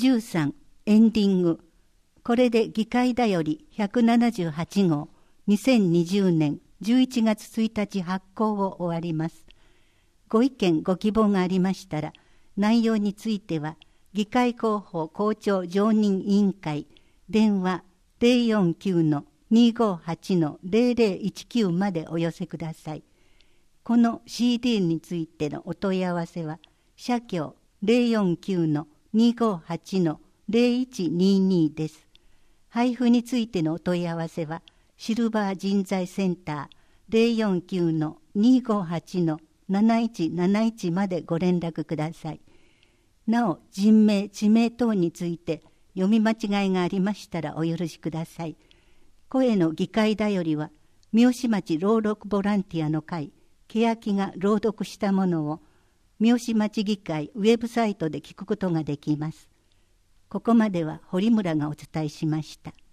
13エンディング。これで議会だより178号2020年11月1日発行を終わります。ご意見ご希望がありましたら、内容については議会広報校長常任委員会電話 049-258-0019 までお寄せください。この CD についてのお問い合わせは社協 049-258-0122 です。配布についてのお問い合わせはシルバー人材センター 049-258-7171 までご連絡ください。なお、人名、地名等について読み間違いがありましたらお許しください。声の議会だよりは、三好町朗読ボランティアの会、欅が朗読したものを、三好町議会ウェブサイトで聞くことができます。ここまでは堀村がお伝えしました。